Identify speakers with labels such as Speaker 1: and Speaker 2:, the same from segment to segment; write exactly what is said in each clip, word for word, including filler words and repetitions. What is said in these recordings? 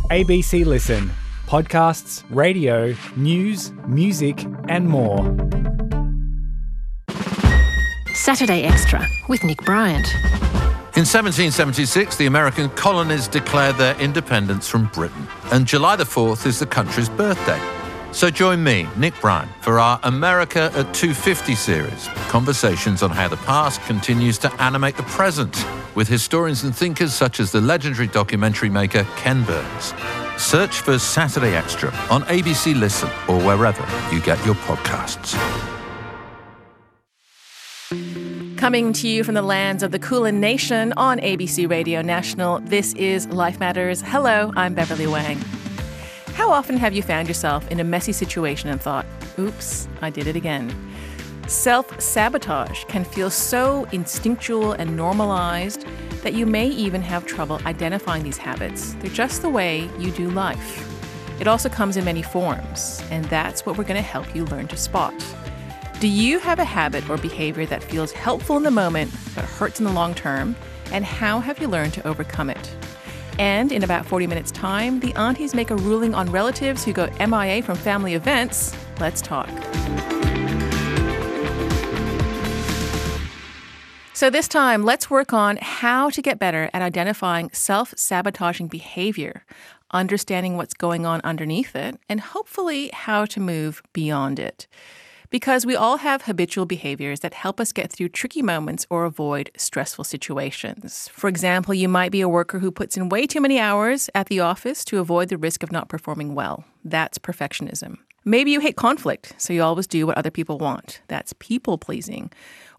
Speaker 1: A B C Listen. Podcasts, radio, news, music and more.
Speaker 2: Saturday Extra with Nick Bryant.
Speaker 3: In seventeen seventy-six, the American colonies declared their independence from Britain, and July the fourth is the country's birthday. So join me, Nick Bryant, for our America at two fifty series, conversations on how the past continues to animate the present, with historians and thinkers such as the legendary documentary maker Ken Burns. Search for Saturday Extra on A B C Listen or wherever you get your podcasts.
Speaker 4: Coming to you from the lands of the Kulin Nation on A B C Radio National, this is Life Matters. Hello, I'm Beverly Wang. How often have you found yourself in a messy situation and thought, oops, I did it again? Self-sabotage can feel so instinctual and normalized that you may even have trouble identifying these habits. They're just the way you do life. It also comes in many forms, and that's what we're going to help you learn to spot. Do you have a habit or behavior that feels helpful in the moment but hurts in the long term? And how have you learned to overcome it? And in about forty minutes' time, the aunties make a ruling on relatives who go M I A from family events. Let's talk. So this time, let's work on how to get better at identifying self-sabotaging behavior, understanding what's going on underneath it, and hopefully how to move beyond it. Because we all have habitual behaviors that help us get through tricky moments or avoid stressful situations. For example, you might be a worker who puts in way too many hours at the office to avoid the risk of not performing well. That's perfectionism. Maybe you hate conflict, so you always do what other people want. That's people-pleasing.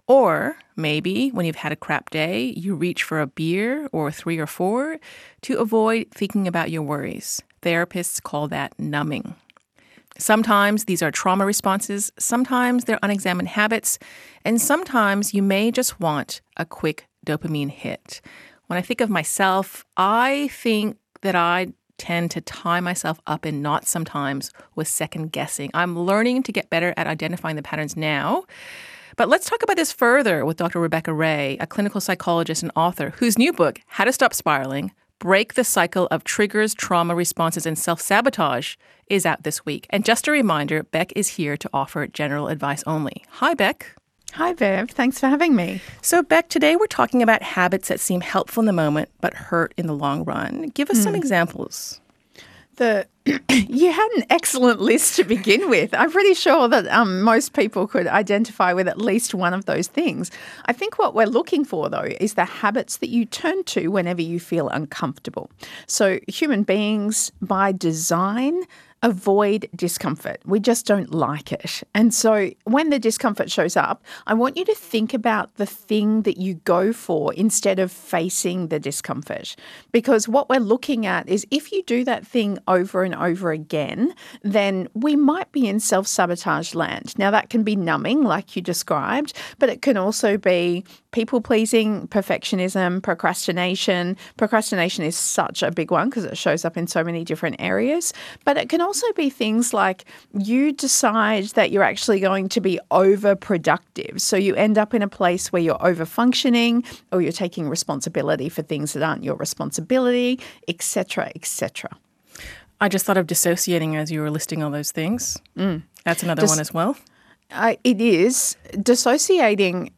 Speaker 4: Or maybe when you've had a crap day, you reach for a beer or three or four to avoid thinking about your worries. Therapists call that numbing. Sometimes these are trauma responses, sometimes they're unexamined habits, and sometimes you may just want a quick dopamine hit. When I think of myself, I think that I tend to tie myself up in knots sometimes with second guessing. I'm learning to get better at identifying the patterns now. But let's talk about this further with Doctor Rebecca Ray, a clinical psychologist and author whose new book, How to Stop Spiraling, Break the Cycle of Triggers, Trauma Responses, and Self-Sabotage, is out this week. And just a reminder, Beck is here to offer general advice only. Hi, Beck.
Speaker 5: Hi, Bev. Thanks for having me.
Speaker 4: So, Beck, today we're talking about habits that seem helpful in the moment but hurt in the long run. Give us mm. some examples.
Speaker 5: The you had an excellent list to begin with. I'm pretty sure that um, most people could identify with at least one of those things. I think what we're looking for, though, is the habits that you turn to whenever you feel uncomfortable. So human beings, by design, avoid discomfort. We just don't like it. And so when the discomfort shows up, I want you to think about the thing that you go for instead of facing the discomfort. Because what we're looking at is if you do that thing over and over again, then we might be in self-sabotage land. Now, that can be numbing, like you described, but it can also be people-pleasing, perfectionism, procrastination. Procrastination is such a big one because it shows up in so many different areas. But it can also be things like you decide that you're actually going to be overproductive. So you end up in a place where you're overfunctioning or you're taking responsibility for things that aren't your responsibility, et cetera, et cetera.
Speaker 4: I just thought of dissociating as you were listing all those things. Mm. That's another Dis- one as well.
Speaker 5: Uh, it is. Dissociating,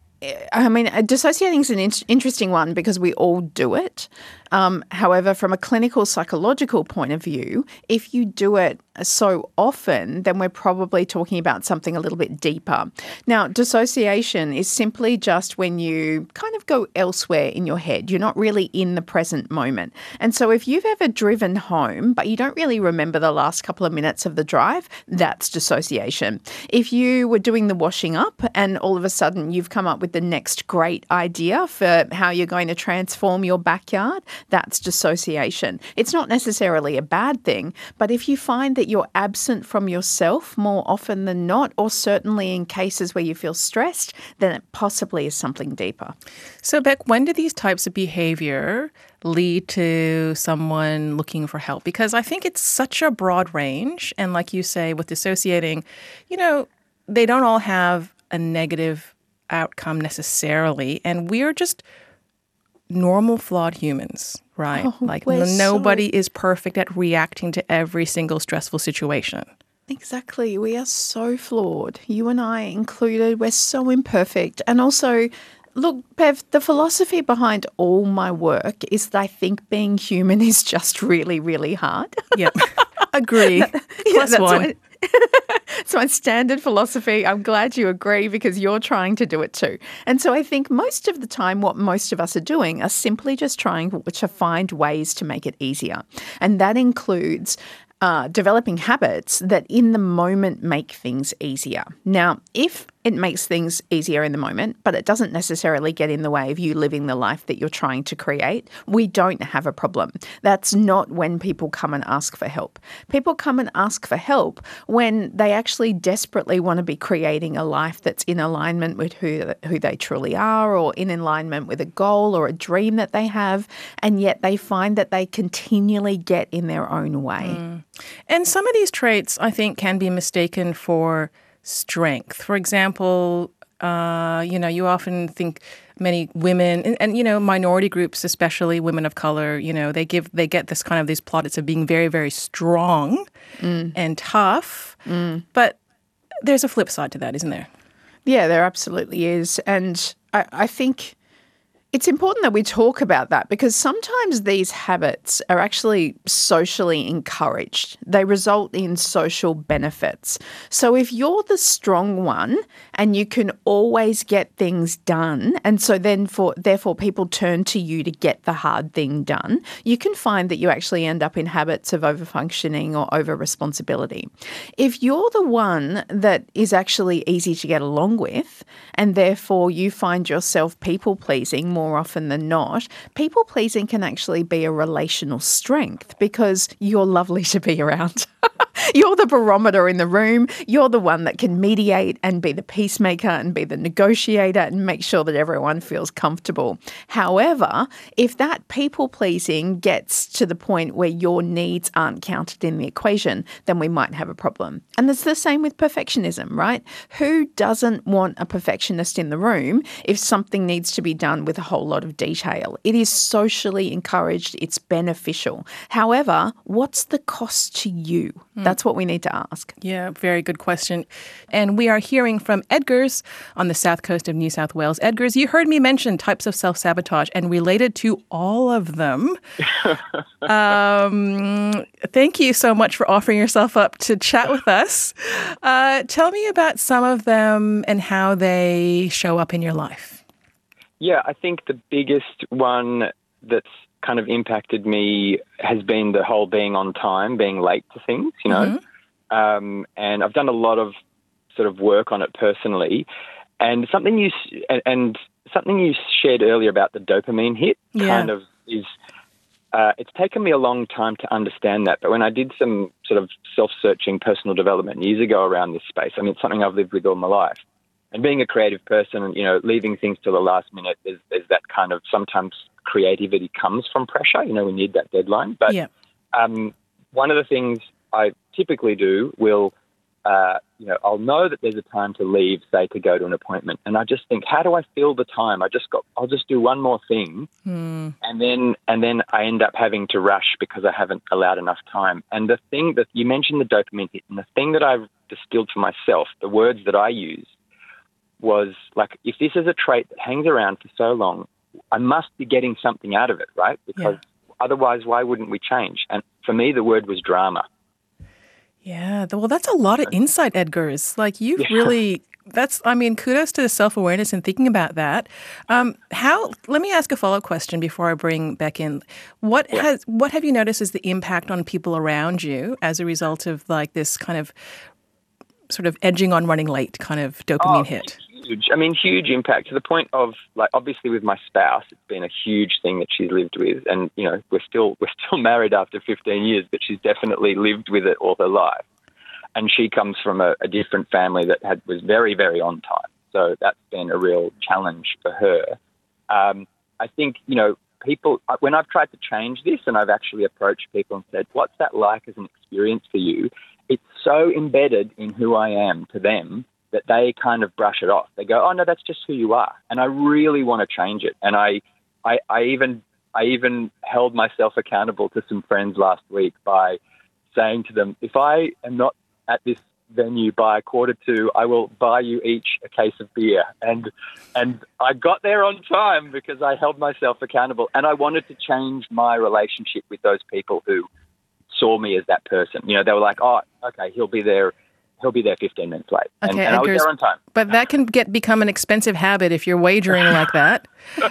Speaker 5: I mean, dissociating is an in- interesting one because we all do it. Um, however, from a clinical psychological point of view, if you do it so often, then we're probably talking about something a little bit deeper. Now, dissociation is simply just when you kind of go elsewhere in your head. You're not really in the present moment. And so if you've ever driven home, but you don't really remember the last couple of minutes of the drive, that's dissociation. If you were doing the washing up and all of a sudden you've come up with the next great idea for how you're going to transform your backyard, that's dissociation. It's not necessarily a bad thing, but if you find that you're absent from yourself more often than not, or certainly in cases where you feel stressed, then it possibly is something deeper.
Speaker 4: So, Beck, when do these types of behavior lead to someone looking for help? Because I think it's such a broad range. And like you say, with dissociating, you know, they don't all have a negative outcome necessarily. And we're just normal, flawed humans, right?
Speaker 5: Oh,
Speaker 4: like
Speaker 5: we're
Speaker 4: n- nobody
Speaker 5: so-
Speaker 4: is perfect at reacting to every single stressful situation.
Speaker 5: Exactly. We are so flawed. You and I included. We're so imperfect. And also, look, Bev, the philosophy behind all my work is that I think being human is just really, really hard.
Speaker 4: Yep. Agree.
Speaker 5: Yeah,
Speaker 4: Plus
Speaker 5: that's
Speaker 4: one.
Speaker 5: my- It's my standard philosophy. I'm glad you agree because you're trying to do it too. And so I think most of the time what most of us are doing are simply just trying to find ways to make it easier. And that includes uh, developing habits that in the moment make things easier. Now, if it makes things easier in the moment, but it doesn't necessarily get in the way of you living the life that you're trying to create, we don't have a problem. That's not when people come and ask for help. People come and ask for help when they actually desperately want to be creating a life that's in alignment with who, who they truly are, or in alignment with a goal or a dream that they have, and yet they find that they continually get in their own way.
Speaker 4: Mm. And some of these traits, I think, can be mistaken for strength. For example, uh, you know, you often think many women and, and, you know, minority groups, especially women of color, you know, they give they get this kind of these plaudits of being very, very strong mm. and tough. Mm. But there's a flip side to that, isn't there?
Speaker 5: Yeah, there absolutely is. And I, I think it's important that we talk about that because sometimes these habits are actually socially encouraged. They result in social benefits. So if you're the strong one and you can always get things done, and so then for therefore people turn to you to get the hard thing done, you can find that you actually end up in habits of overfunctioning or over-responsibility. If you're the one that is actually easy to get along with and therefore you find yourself people-pleasing more often than not, people-pleasing can actually be a relational strength because you're lovely to be around. You're the barometer in the room. You're the one that can mediate and be the peacemaker and be the negotiator and make sure that everyone feels comfortable. However, if that people-pleasing gets to the point where your needs aren't counted in the equation, then we might have a problem. And it's the same with perfectionism, right? Who doesn't want a perfectionist in the room if something needs to be done with a whole lot of detail? It is socially encouraged. It's beneficial. However, what's the cost to you? Mm. That's what we need to ask.
Speaker 4: Yeah, very good question. And we are hearing from Edgars on the south coast of New South Wales. Edgars, you heard me mention types of self-sabotage and related to all of them. um, thank you so much for offering yourself up to chat with us. Uh, tell me about some of them and how they show up in your life.
Speaker 6: Yeah, I think the biggest one that's kind of impacted me has been the whole being on time, being late to things, you know. Mm-hmm. Um, and I've done a lot of sort of work on it personally. And something you and, and something you shared earlier about the dopamine hit yeah. kind of is uh, it's taken me a long time to understand that. But when I did some sort of self-searching personal development years ago around this space, I mean, it's something I've lived with all my life. And being a creative person, you know, leaving things till the last minute, there's, there's that kind of sometimes creativity comes from pressure, you know, we need that deadline. But
Speaker 4: yeah.
Speaker 6: um, one of the things I typically do will, uh, you know, I'll know that there's a time to leave, say, to go to an appointment. And I just think, how do I fill the time? I just got, I'll just do one more thing. Hmm. And then, and then I end up having to rush because I haven't allowed enough time. And the thing that you mentioned, the dopamine hit, and the thing that I've distilled for myself, the words that I use, was like, if this is a trait that hangs around for so long, I must be getting something out of it, right? Because yeah. otherwise, why wouldn't we change? And for me, the word was drama.
Speaker 4: Yeah, well, that's a lot of insight, Edgars. Like, you've yeah. really, that's, I mean, kudos to the self-awareness and thinking about that. Um, how, let me ask a follow-up question before I bring Beck in. What yeah. has, what have you noticed is the impact on people around you as a result of, like, this kind of sort of edging on running late kind of dopamine
Speaker 6: oh,
Speaker 4: hit?
Speaker 6: Huge. I mean, huge impact to the point of, like, obviously with my spouse, it's been a huge thing that she's lived with. And, you know, we're still we're still married after fifteen years, but she's definitely lived with it all her life. And she comes from a, a different family that had was very, very on time. So that's been a real challenge for her. Um, I think, you know, people, when I've tried to change this and I've actually approached people and said, what's that like as an experience for you? It's so embedded in who I am to them that they kind of brush it off. They go, oh, no, that's just who you are. And I really want to change it. And I I, I even I even held myself accountable to some friends last week by saying to them, if I am not at this venue by quarter two, I will buy you each a case of beer. And and I got there on time because I held myself accountable, and I wanted to change my relationship with those people who saw me as that person. You know, they were like, oh, okay, he'll be there. He'll be there fifteen minutes late.
Speaker 4: Okay,
Speaker 6: and, and I was there on time.
Speaker 4: But that can get become an expensive habit if you're wagering like that.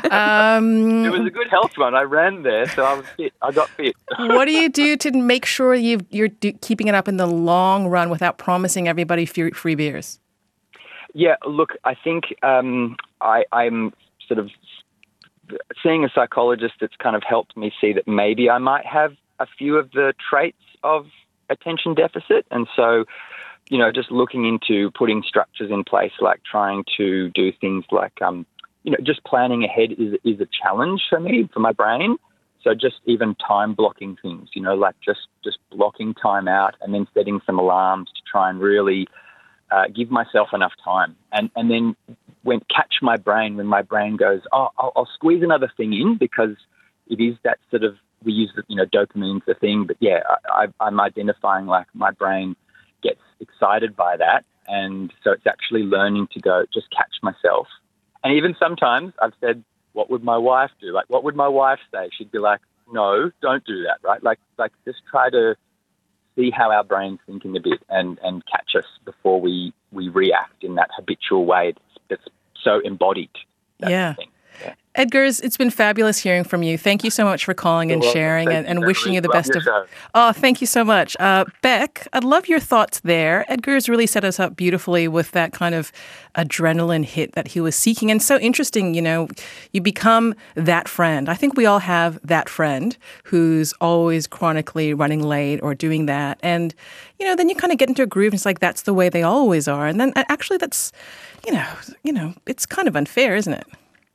Speaker 4: Um,
Speaker 6: it was a good health run. I ran there, so I was fit. I got fit.
Speaker 4: What do you do to make sure you've, you're do, keeping it up in the long run without promising everybody free, free beers?
Speaker 6: Yeah, look, I think um, I, I'm sort of seeing a psychologist that's kind of helped me see that maybe I might have a few of the traits of attention deficit. And so, you know, just looking into putting structures in place, like trying to do things like, um, you know, just planning ahead is is a challenge for me, for my brain. So just even time blocking things, you know, like just, just blocking time out and then setting some alarms to try and really uh, give myself enough time. And and then when catch my brain, when my brain goes, oh, I'll, I'll squeeze another thing in, because it is that sort of, we use, the, you know, dopamine's the thing. But yeah, I, I'm identifying like my brain gets excited by that, and so it's actually learning to go, just catch myself. And even sometimes I've said, what would my wife do? Like, what would my wife say? She'd be like, no, don't do that, right? Like, like just try to see how our brain's thinking a bit and, and catch us before we, we react in that habitual way that's, that's so embodied. That's
Speaker 4: yeah.
Speaker 6: the thing. Yeah.
Speaker 4: Edgars, it's been fabulous hearing from you. Thank you so much for calling and sharing and, and wishing you the best of... Oh, thank you so much. Uh, Beck, I'd love your thoughts there. Edgars really set us up beautifully with that kind of adrenaline hit that he was seeking. And so interesting, you know, you become that friend. I think we all have that friend who's always chronically running late or doing that. And, you know, then you kind of get into a groove and it's like, that's the way they always are. And then actually that's, you know, you know, it's kind of unfair, isn't it?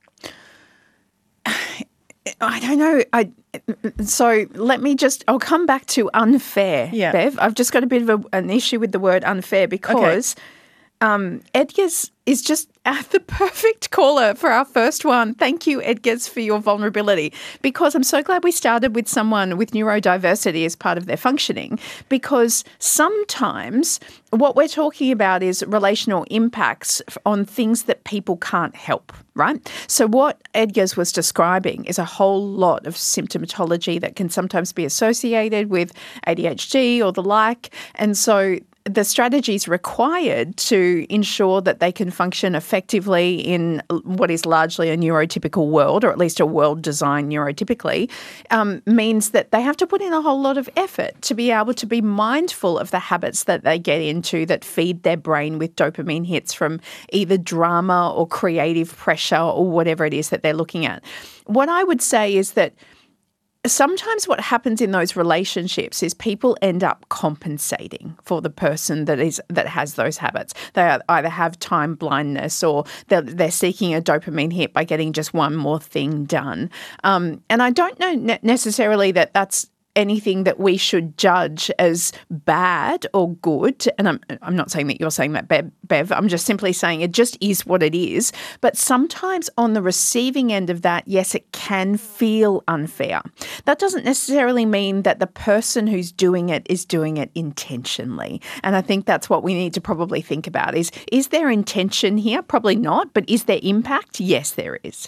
Speaker 5: I don't know. I so let me just. I'll come back to unfair,
Speaker 4: yeah.
Speaker 5: Bev. I've just got a bit of a, an issue with the word unfair because okay. um, Edgars is just the perfect caller for our first one. Thank you, Edgars, for your vulnerability, because I'm so glad we started with someone with neurodiversity as part of their functioning, because sometimes what we're talking about is relational impacts on things that people can't help, right? So what Edgars was describing is a whole lot of symptomatology that can sometimes be associated with A D H D or the like, and so the strategies required to ensure that they can function effectively in what is largely a neurotypical world, or at least a world designed neurotypically, um, means that they have to put in a whole lot of effort to be able to be mindful of the habits that they get into that feed their brain with dopamine hits from either drama or creative pressure or whatever it is that they're looking at. What I would say is that sometimes what happens in those relationships is people end up compensating for the person that is that has those habits. They either have time blindness or they're, they're seeking a dopamine hit by getting just one more thing done. Um, and I don't know ne- necessarily that that's anything that we should judge as bad or good. And I'm, I'm not saying that you're saying that, Bev, Bev. I'm just simply saying it just is what it is. But sometimes on the receiving end of that, yes, it can feel unfair. That doesn't necessarily mean that the person who's doing it is doing it intentionally. And I think that's what we need to probably think about is, is there intention here? Probably not. But is there impact? Yes, there is.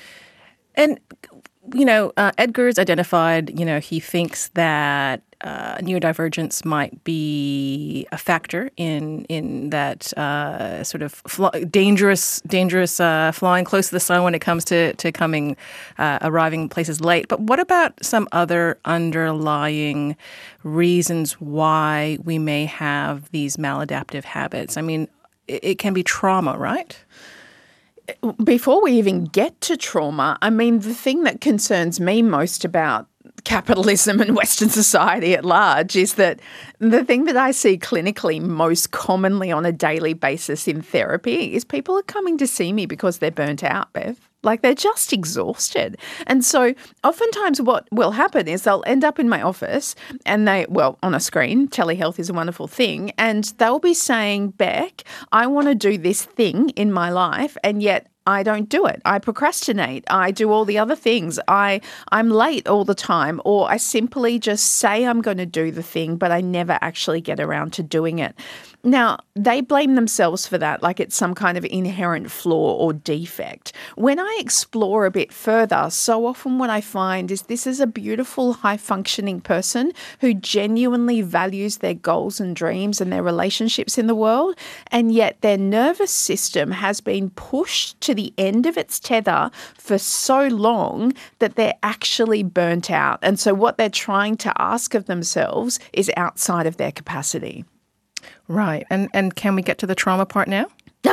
Speaker 4: And you know, uh, Edgars identified, you know, he thinks that uh, neurodivergence might be a factor in in that uh, sort of fl- dangerous, dangerous uh, flying close to the sun when it comes to to coming, uh, arriving places late. But what about some other underlying reasons why we may have these maladaptive habits? I mean, it, it can be trauma, right?
Speaker 5: Before we even get to trauma, I mean, the thing that concerns me most about capitalism and Western society at large is that the thing that I see clinically most commonly on a daily basis in therapy is people are coming to see me because they're burnt out, Bev. Like they're just exhausted. And so oftentimes what will happen is they'll end up in my office and they, well, on a screen, telehealth is a wonderful thing, and they'll be saying, Beck, I want to do this thing in my life, and yet I don't do it. I procrastinate. I do all the other things. I, I'm late all the time, or I simply just say I'm going to do the thing, but I never actually get around to doing it. Now, they blame themselves for that, like it's some kind of inherent flaw or defect. When I explore a bit further, so often what I find is this is a beautiful, high-functioning person who genuinely values their goals and dreams and their relationships in the world, and yet their nervous system has been pushed to the end of its tether for so long that they're actually burnt out. And so what they're trying to ask of themselves is outside of their capacity.
Speaker 4: Right. And and can we get to the trauma part now?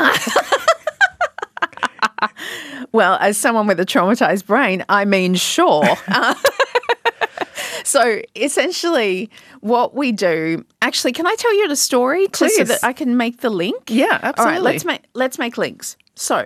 Speaker 5: Well, as someone with a traumatized brain, I mean, sure. So essentially what we do, actually, can I tell you the story to, so that I can make the link?
Speaker 4: Yeah, absolutely.
Speaker 5: All right, let's make, let's make links. So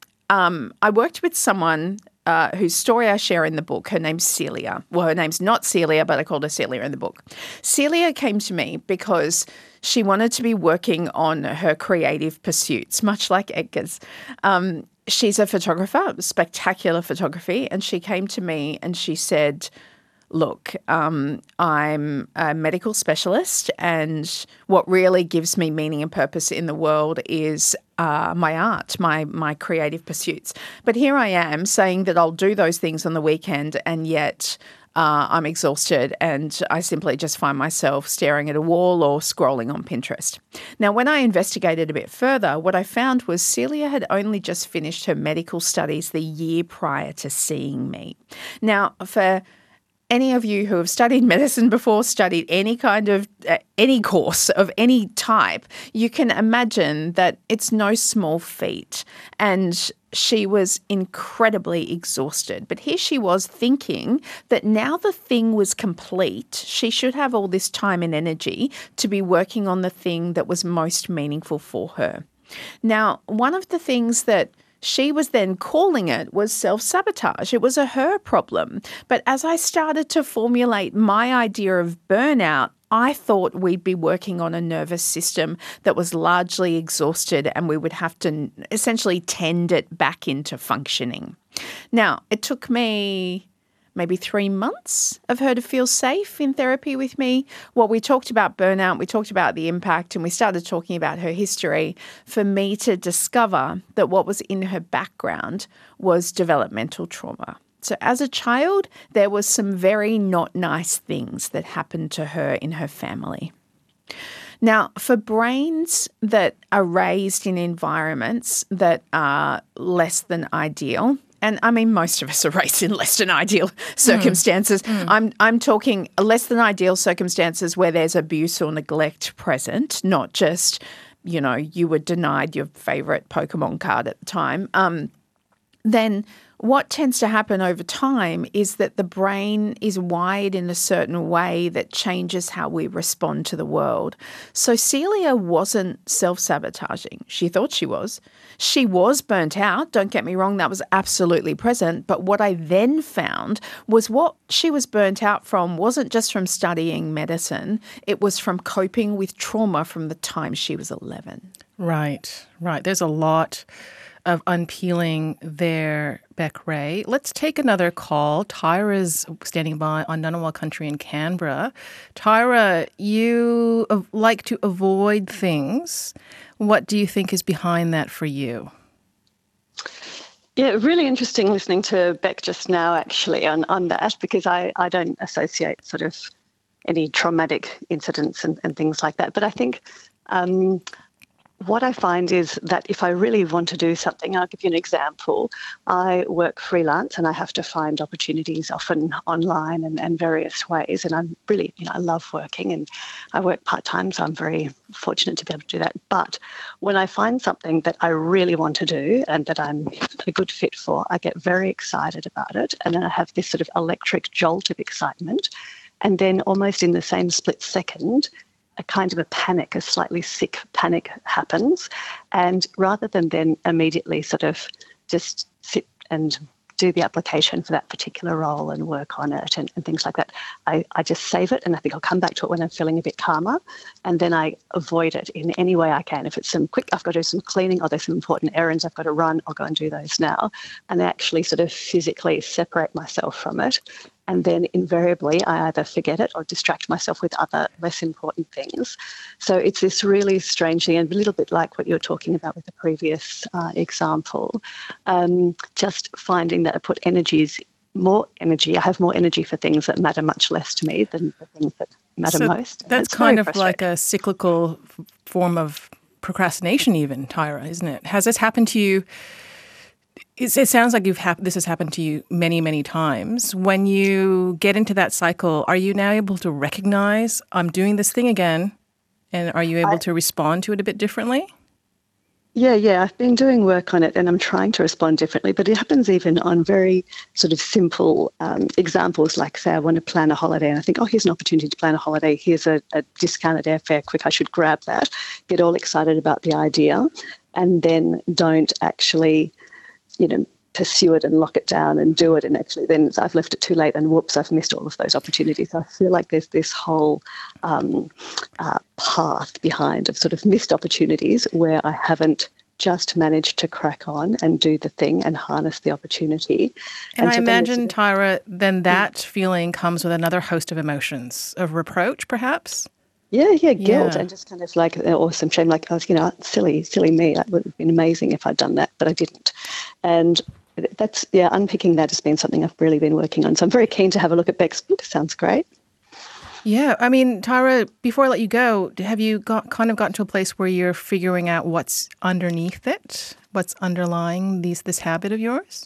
Speaker 5: um, I worked with someone Uh, whose story I share in the book. Her name's Celia. Well, her name's not Celia, but I called her Celia in the book. Celia came to me because she wanted to be working on her creative pursuits, much like Edgar's. Um, she's a photographer, spectacular photography, and she came to me and she said, look, um, I'm a medical specialist, and what really gives me meaning and purpose in the world is uh, my art, my my creative pursuits. But here I am saying that I'll do those things on the weekend, and yet uh, I'm exhausted, and I simply just find myself staring at a wall or scrolling on Pinterest. Now, when I investigated a bit further, what I found was Celia had only just finished her medical studies the year prior to seeing me. Now, for any of you who have studied medicine before, studied any kind of, uh, any course of any type, you can imagine that it's no small feat. And she was incredibly exhausted. But here she was thinking that now the thing was complete, she should have all this time and energy to be working on the thing that was most meaningful for her. Now, one of the things that she was then calling it was self-sabotage. It was a her problem. But as I started to formulate my idea of burnout, I thought we'd be working on a nervous system that was largely exhausted, and we would have to essentially tend it back into functioning. Now, it took me maybe three months of her to feel safe in therapy with me. Well, we talked about burnout, we talked about the impact, and we started talking about her history for me to discover that what was in her background was developmental trauma. So as a child, there was some very not nice things that happened to her in her family. Now, for brains that are raised in environments that are less than ideal, and I mean, most of us are raised in less than ideal circumstances. Mm. Mm. I'm I'm talking less than ideal circumstances where there's abuse or neglect present, not just, you know, you were denied your favourite Pokemon card at the time. Um, then what tends to happen over time is that the brain is wired in a certain way that changes how we respond to the world. So Celia wasn't self-sabotaging. She thought she was. She was burnt out. Don't get me wrong, that was absolutely present. But what I then found was what she was burnt out from wasn't just from studying medicine. It was from coping with trauma from the time she was eleven.
Speaker 4: Right, right. There's a lot of unpeeling there, Beck Ray. Let's take another call. Tyra's standing by on Ngunnawal country in Canberra. Tyra, you like to avoid things. What do you think is behind that for you?
Speaker 7: Yeah, really interesting listening to Beck just now, actually, on, on that, because I, I don't associate sort of any traumatic incidents and, and things like that. But I think um, what I find is that if I really want to do something, I'll give you an example. I work freelance and I have to find opportunities often online and, and various ways. And I'm really, you know, I love working and I work part-time, so I'm very fortunate to be able to do that. But when I find something that I really want to do and that I'm a good fit for, I get very excited about it. And then I have this sort of electric jolt of excitement. And then almost in the same split second, a kind of a panic, a slightly sick panic happens. And rather than then immediately sort of just sit and do the application for that particular role and work on it and, and things like that. I, I just save it and I think I'll come back to it when I'm feeling a bit calmer, and then I avoid it in any way I can. If it's some quick, I've got to do some cleaning, or there's some important errands I've got to run, I'll go and do those now, and actually sort of physically separate myself from it. And then invariably I either forget it or distract myself with other less important things. So it's this really strange thing, and a little bit like what you were talking about with the previous uh, example, um, just finding that I put energies, more energy, I have more energy for things that matter much less to me than the things that matter
Speaker 4: so
Speaker 7: most.
Speaker 4: That's kind of like a cyclical f- form of procrastination even, Tyra, isn't it? Has this happened to you? It sounds like you've hap- this has happened to you many, many times. When you get into that cycle, are you now able to recognize, I'm doing this thing again, and are you able I, to respond to it a bit differently?
Speaker 7: Yeah, yeah, I've been doing work on it and I'm trying to respond differently, but it happens even on very sort of simple um, examples, like say I want to plan a holiday and I think, oh, here's an opportunity to plan a holiday, here's a, a discounted airfare, quick, I should grab that, get all excited about the idea, and then don't actually, you know, pursue it and lock it down and do it, and actually then I've left it too late and whoops, I've missed all of those opportunities. I feel like there's this whole um, uh, path behind of sort of missed opportunities where I haven't just managed to crack on and do the thing and harness the opportunity.
Speaker 4: And, and I
Speaker 7: so
Speaker 4: imagine, Tyra, then that mm. feeling comes with another host of emotions, of reproach perhaps?
Speaker 7: Yeah, yeah, guilt
Speaker 4: yeah.
Speaker 7: and just kind of like awesome shame, like, I was, you know, silly, silly me. That would have been amazing if I'd done that, but I didn't. And that's, yeah, unpicking that has been something I've really been working on. So I'm very keen to have a look at Beck's book. Sounds great.
Speaker 4: Yeah, I mean, Tyra, before I let you go, have you got kind of gotten to a place where you're figuring out what's underneath it, what's underlying these this habit of yours?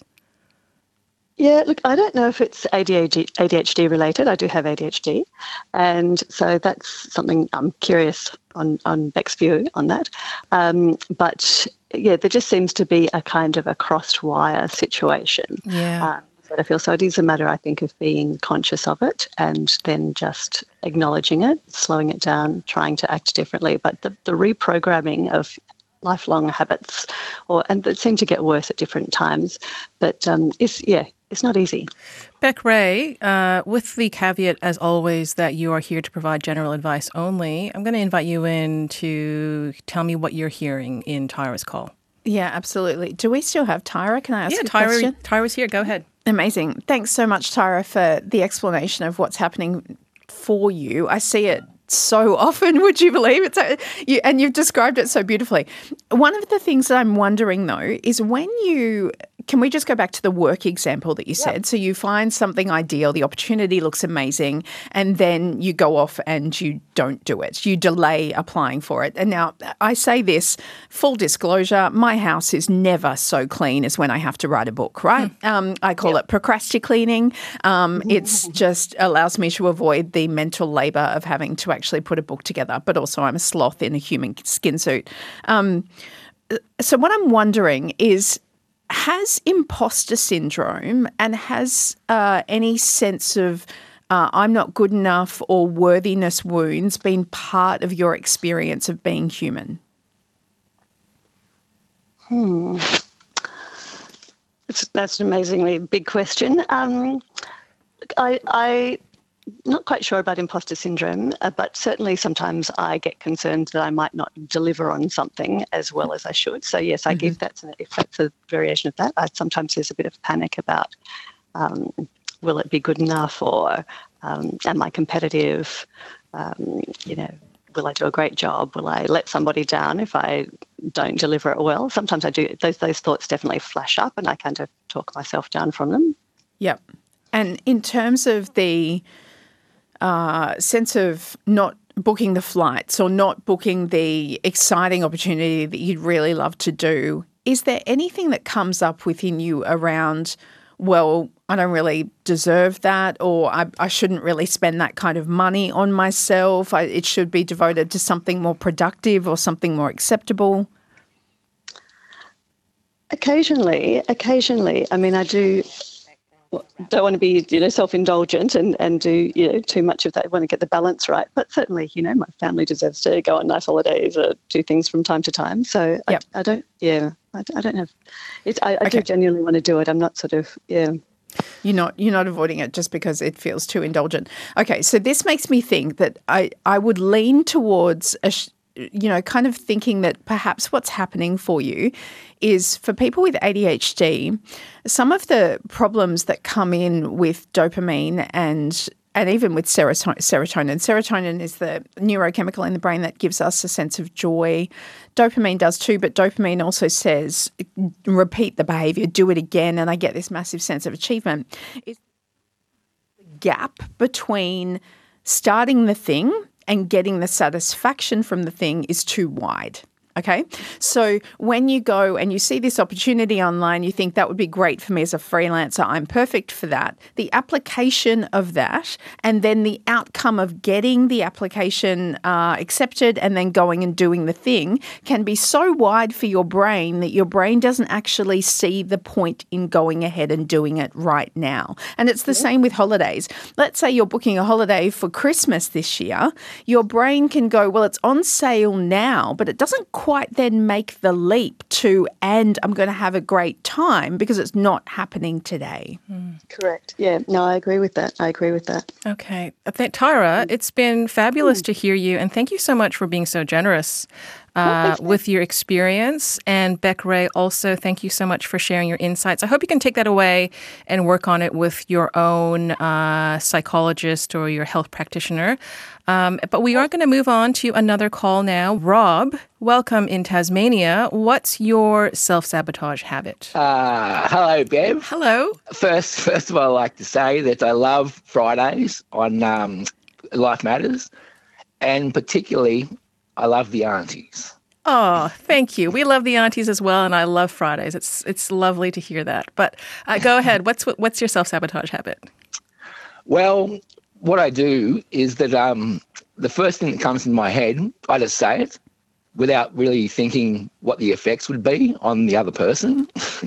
Speaker 7: Yeah, look, I don't know if it's A D H D related. I do have A D H D. And so that's something I'm curious on, on Beck's view on that. Um, but yeah, there just seems to be a kind of a crossed wire situation.
Speaker 4: Yeah.
Speaker 7: Um, that I feel. So it is a matter, I think, of being conscious of it and then just acknowledging it, slowing it down, trying to act differently. But the, the reprogramming of lifelong habits, or and that seem to get worse at different times. But um, it's, yeah, it's not easy.
Speaker 4: Beck Ray, uh, with the caveat, as always, that you are here to provide general advice only, I'm going to invite you in to tell me what you're hearing in Tyra's call.
Speaker 5: Yeah, absolutely. Do we still have Tyra? Can I ask
Speaker 4: yeah,
Speaker 5: a
Speaker 4: Tyra,
Speaker 5: question?
Speaker 4: Tyra's here. Go ahead.
Speaker 5: Amazing. Thanks so much, Tyra, for the explanation of what's happening for you. I see it so often, would you believe it? So, you, and you've described it so beautifully. One of the things that I'm wondering, though, is when you – can we just go back to the work example that you said? Yep. So you find something ideal, the opportunity looks amazing, and then you go off and you don't do it. You delay applying for it. And now I say this, full disclosure, my house is never so clean as when I have to write a book, right? Mm. Um, I call yep. it procrastinating. Um, it's just allows me to avoid the mental labour of having to actually put a book together, but also I'm a sloth in a human skin suit. Um, so what I'm wondering is, has imposter syndrome and has uh, any sense of uh, I'm not good enough or worthiness wounds been part of your experience of being human?
Speaker 7: Hmm. That's, that's an amazingly big question. Um, I, I not quite sure about imposter syndrome, uh, but certainly sometimes I get concerned that I might not deliver on something as well as I should. So yes, I mm-hmm. give that, if that's a variation of that. I, sometimes there's a bit of panic about um, will it be good enough, or um, am I competitive? Um, you know, will I do a great job? Will I let somebody down if I don't deliver it well? Sometimes I do. Those those thoughts definitely flash up, and I kind of talk myself down from them.
Speaker 5: Yep. And in terms of the Uh, sense of not booking the flights or not booking the exciting opportunity that you'd really love to do, is there anything that comes up within you around, well, I don't really deserve that, or I, I shouldn't really spend that kind of money on myself, I, it should be devoted to something more productive or something more acceptable?
Speaker 7: Occasionally, occasionally. I mean, I do... don't want to be, you know, self-indulgent and, and do, you know, too much of that. I want to get the balance right. But certainly, you know, my family deserves to go on nice holidays or do things from time to time. So
Speaker 5: Yep.
Speaker 7: I, I don't, yeah, I, I don't have, it's, I, I
Speaker 5: Okay.
Speaker 7: do genuinely want to do it. I'm not sort of, yeah.
Speaker 5: You're not you're not avoiding it just because it feels too indulgent. Okay, so this makes me think that I, I would lean towards a sh- you know, kind of thinking that perhaps what's happening for you is for people with A D H D, some of the problems that come in with dopamine and and even with serotonin. Serotonin is the neurochemical in the brain that gives us a sense of joy. Dopamine does too, but dopamine also says, repeat the behavior, do it again, and I get this massive sense of achievement. It's the gap between starting the thing and getting the satisfaction from the thing is too wide. Okay, so when you go and you see this opportunity online, you think that would be great for me as a freelancer. I'm perfect for that. The application of that and then the outcome of getting the application uh, accepted and then going and doing the thing can be so wide for your brain that your brain doesn't actually see the point in going ahead and doing it right now. And it's the same with holidays. Let's say you're booking a holiday for Christmas this year. Your brain can go, well, it's on sale now, but it doesn't quite then make the leap to, and I'm going to have a great time because it's not happening today.
Speaker 7: Correct. Yeah, no, I agree with that. I agree with that.
Speaker 4: Okay. I think, Tyra, it's been fabulous to hear you, and thank you so much for being so generous uh, with your experience. And Beck Ray, also, thank you so much for sharing your insights. I hope you can take that away and work on it with your own uh, psychologist or your health practitioner. Um, but we are going to move on to another call now. Rob, welcome in Tasmania. What's your self-sabotage habit?
Speaker 8: Uh, hello, Bev.
Speaker 4: Hello.
Speaker 8: First, first of all, I'd like to say that I love Fridays on um, Life Matters, and particularly, I love the aunties.
Speaker 4: Oh, thank you. We love the aunties as well, and I love Fridays. It's it's lovely to hear that. But uh, go ahead. What's what's your self-sabotage habit?
Speaker 8: Well, what I do is that um, the first thing that comes in my head, I just say it without really thinking what the effects would be on the other person.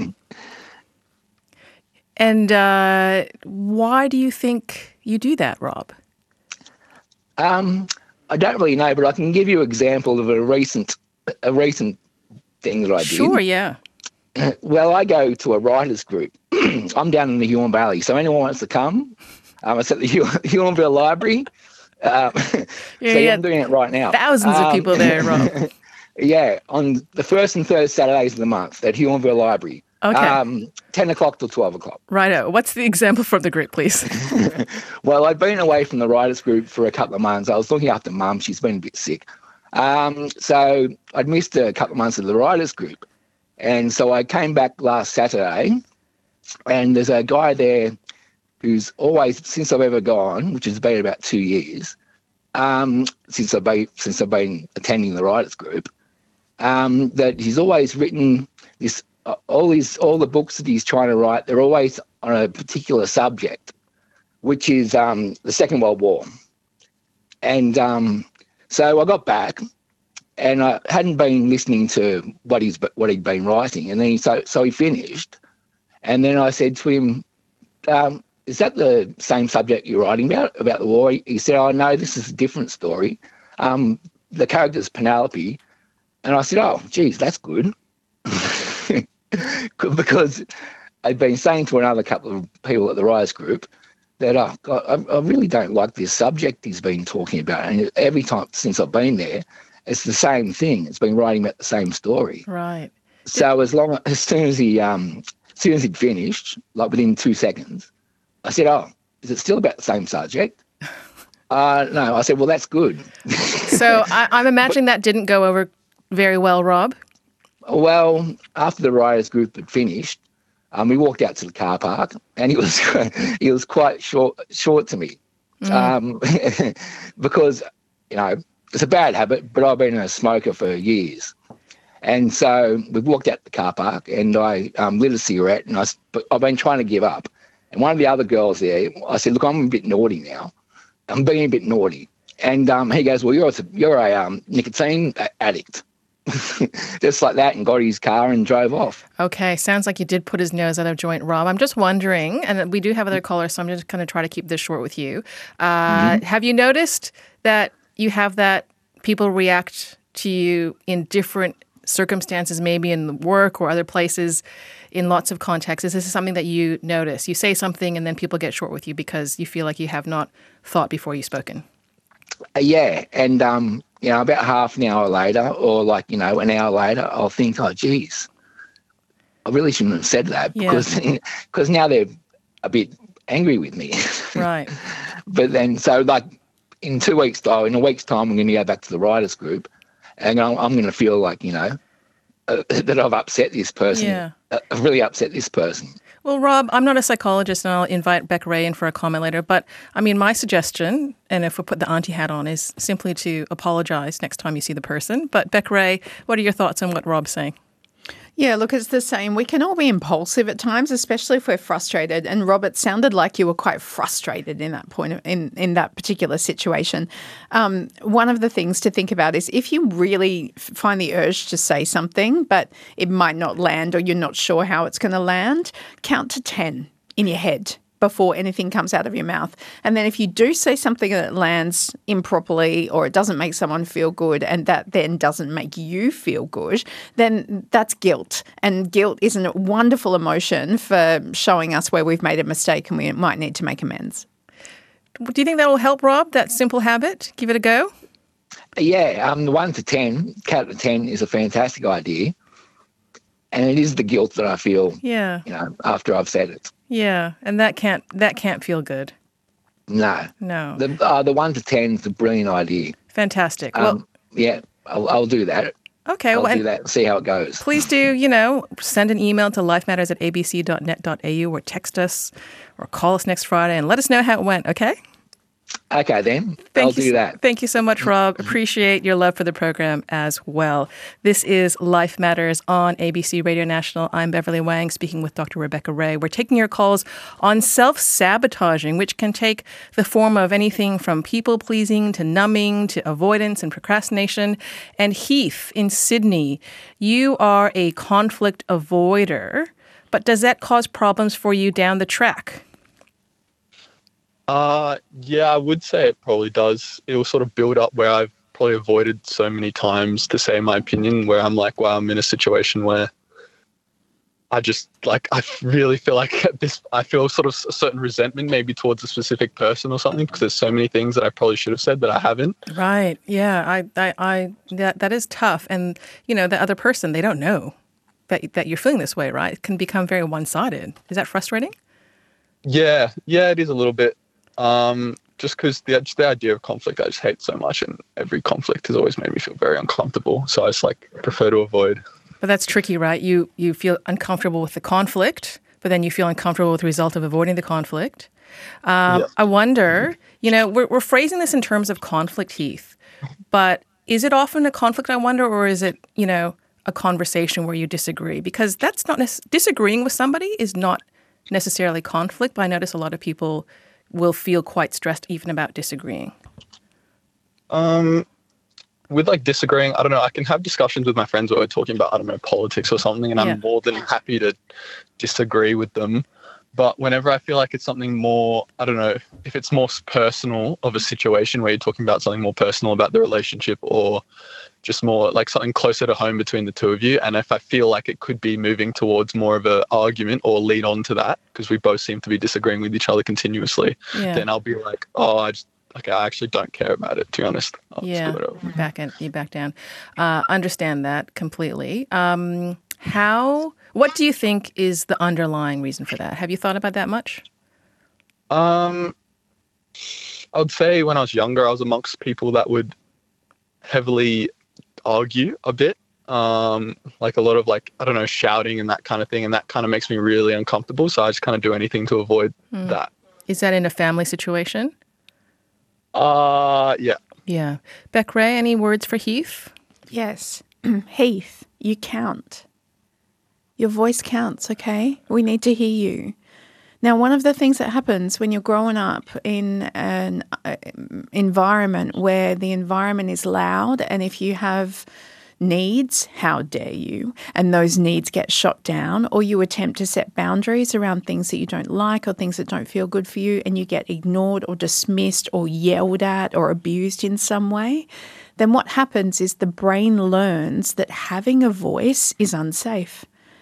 Speaker 4: And uh, why do you think you do that, Rob?
Speaker 8: Um, I don't really know, but I can give you an example of a recent a recent thing that I did.
Speaker 4: Sure, yeah.
Speaker 8: Well, I go to a writers group. I'm down in the Huon Valley, so anyone wants to come, um, it's at the Huonville Library. Um,
Speaker 4: Yeah,
Speaker 8: so
Speaker 4: yeah.
Speaker 8: yeah, I'm doing it right now.
Speaker 4: Thousands of
Speaker 8: Um,
Speaker 4: people there, Rob.
Speaker 8: Yeah, on the first and third Saturdays of the month at Huonville Library.
Speaker 4: Okay.
Speaker 8: Um, ten o'clock till twelve o'clock.
Speaker 4: Righto. What's the example from the group, please?
Speaker 8: Well, I'd been away from the writers group for a couple of months. I was looking after Mum. She's been a bit sick. Um, so I'd missed a couple of months of the writers group. And so I came back last Saturday, and there's a guy there who's always, since I've ever gone, which has been about two years, um, since I've been, since I've been attending the writers group, um, that he's always written this, uh, all these, all the books that he's trying to write, they're always on a particular subject, which is um, the Second World War. And um, so I got back, and I hadn't been listening to what he's what he'd been writing, and then he, so so he finished, and then I said to him, um, "Is that the same subject you're writing about about the war?" He said, "Oh no, this is a different story. Um, the character's Penelope," and I said, "Oh, geez, that's good," because I'd been saying to another couple of people at the writers group that, oh God, I, I really don't like this subject he's been talking about, and every time since I've been there, it's the same thing. It's been writing about the same story.
Speaker 4: Right.
Speaker 8: So as long as soon as he um as soon as he'd finished, like within two seconds, I said, "Oh, is it still about the same subject?" uh no, I said, "Well, that's good."
Speaker 4: So I, I'm imagining that didn't go over very well, Rob.
Speaker 8: Well, after the writers group had finished, um, we walked out to the car park, and he was he was quite short short to me, mm. um, because you know. It's a bad habit, but I've been a smoker for years. And so we walked out the car park, and I um, lit a cigarette, and I, but I've been trying to give up. And one of the other girls there, I said, "Look, I'm a bit naughty now. I'm being a bit naughty." And um, he goes, "Well, you're a, you're a um, nicotine addict." just like that, and got his car and drove off.
Speaker 4: Okay, sounds like you did put his nose out of joint, Rob. I'm just wondering, and we do have other callers, so I'm just going to try to keep this short with you. Uh, mm-hmm. Have you noticed that you have that people react to you in different circumstances, maybe in work or other places, in lots of contexts? Is this something that you notice? You say something and then people get short with you because you feel like you have not thought before you've spoken.
Speaker 8: Uh, yeah, and um, you know, about half an hour later, or like you know, an hour later, I'll think, oh, geez, I really shouldn't have said that
Speaker 4: Yeah.
Speaker 8: because because now they're a bit angry with me.
Speaker 4: Right.
Speaker 8: But then, so like in two weeks, oh, in a week's time, I'm going to go back to the writers group, and I'm, I'm going to feel like you know uh, that I've upset this person.
Speaker 4: Yeah.
Speaker 8: Uh, I've really upset this person.
Speaker 4: Well, Rob, I'm not a psychologist, and I'll invite Beck Ray in for a comment later. But, I mean, my suggestion, and if we put the auntie hat on, is simply to apologize next time you see the person. But, Beck Ray, what are your thoughts on what Rob's saying?
Speaker 5: Yeah, look, it's the same. We can all be impulsive at times, especially if we're frustrated. And Robert, sounded like you were quite frustrated in that point, of, in in that particular situation. Um, one of the things to think about is if you really find the urge to say something, but it might not land, or you're not sure how it's going to land, count to ten in your head before anything comes out of your mouth. And then if you do say something that lands improperly, or it doesn't make someone feel good, and that then doesn't make you feel good, then that's guilt. And guilt isn't a wonderful emotion for showing us where we've made a mistake and we might need to make amends.
Speaker 4: Do you think that will help, Rob, that simple habit? Give it a go?
Speaker 8: Yeah, um, the one to ten, count to ten is a fantastic idea. And it is the guilt that I feel,
Speaker 4: Yeah.
Speaker 8: you know, after I've said it.
Speaker 4: Yeah, and that can't that can't feel good.
Speaker 8: No.
Speaker 4: No.
Speaker 8: The uh, the one to ten is a brilliant idea.
Speaker 4: Fantastic.
Speaker 8: Um,
Speaker 4: Well,
Speaker 8: yeah, I'll, I'll do that.
Speaker 4: okay.
Speaker 8: I'll
Speaker 4: well,
Speaker 8: do
Speaker 4: and
Speaker 8: that and see how it goes.
Speaker 4: please do, you know, send an email to lifematters at a b c dot net dot a u, or text us or call us next Friday and let us know how it went, okay?
Speaker 8: Okay, then.
Speaker 4: Thank
Speaker 8: I'll
Speaker 4: you,
Speaker 8: do that.
Speaker 4: Thank you so much, Rob. Appreciate your love for the program as well. This is Life Matters on A B C Radio National. I'm Beverly Wang, speaking with Doctor Rebecca Ray. We're taking your calls on self-sabotaging, which can take the form of anything from people-pleasing to numbing to avoidance and procrastination. And Heath in Sydney, you are a conflict avoider, but does that cause problems for you down the track?
Speaker 9: Uh, yeah, I would say it probably does. It will sort of build up where I've probably avoided so many times to say my opinion, where I'm like, wow, I'm in a situation where I just like, I really feel like this, I feel sort of a certain resentment maybe towards a specific person or something, because there's so many things that I probably should have said that I haven't.
Speaker 4: Right. Yeah. I, I, I that, that is tough. And, you know, the other person, they don't know that, that you're feeling this way, right? It can become very one-sided. Is that frustrating?
Speaker 9: Yeah. Yeah, it is a little bit. Um, just because the, just the idea of conflict, I just hate so much, and every conflict has always made me feel very uncomfortable. So I just like prefer to avoid.
Speaker 4: But that's tricky, right? You you feel uncomfortable with the conflict, but then you feel uncomfortable with the result of avoiding the conflict. Um,
Speaker 9: Yeah.
Speaker 4: I wonder, you know, we're, we're phrasing this in terms of conflict, Heath, but is it often a conflict, I wonder, or is it, you know, a conversation where you disagree? Because that's not nec- disagreeing with somebody is not necessarily conflict, but I notice a lot of people will feel quite stressed even about disagreeing.
Speaker 9: Um, with like disagreeing, I don't know, I can have discussions with my friends where we're talking about, I don't know, politics or something, and
Speaker 4: Yeah.
Speaker 9: I'm more than happy to disagree with them. But whenever I feel like it's something more, I don't know, if it's more personal of a situation where you're talking about something more personal about the relationship, or just more like something closer to home between the two of you, and if I feel like it could be moving towards more of an argument or lead on to that, because we both seem to be disagreeing with each other continuously,
Speaker 4: Yeah.
Speaker 9: then I'll be like, oh, I just, okay, I actually don't care about it, to be honest. I'll just
Speaker 4: Yeah,
Speaker 9: give it over.
Speaker 4: you back in, you back down. Uh, understand that completely. Um, how? What do you think is the underlying reason for that? Have you thought about that much?
Speaker 9: Um, I would say when I was younger, I was amongst people that would heavily argue a bit, um, like a lot of like, I don't know, shouting and that kind of thing, and that kind of makes me really uncomfortable. So I just kind of do anything to avoid
Speaker 4: Mm.
Speaker 9: that.
Speaker 4: Is that in a family situation?
Speaker 9: Uh, yeah.
Speaker 4: Yeah. Beck Ray, any words for Heath?
Speaker 5: Yes. Heath, you count. Your voice counts, okay? We need to hear you. Now, one of the things that happens when you're growing up in an uh, environment where the environment is loud, and if you have needs, how dare you, and those needs get shot down, or you attempt to set boundaries around things that you don't like or things that don't feel good for you, and you get ignored or dismissed or yelled at or abused in some way, then what happens is the brain learns that having a voice is unsafe.